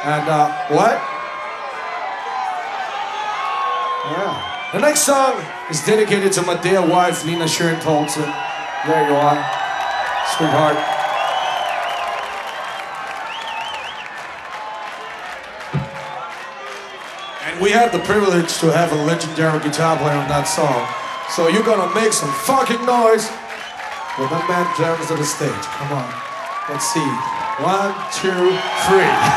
And what? Yeah. The next song is dedicated to my dear wife, Lena Sharon Tolson. There you are, sweetheart. And we had the privilege to have a legendary guitar player on that song. So you're gonna make some fucking noise when that man jumps to the stage. Come on, let's see. 1, 2, 3.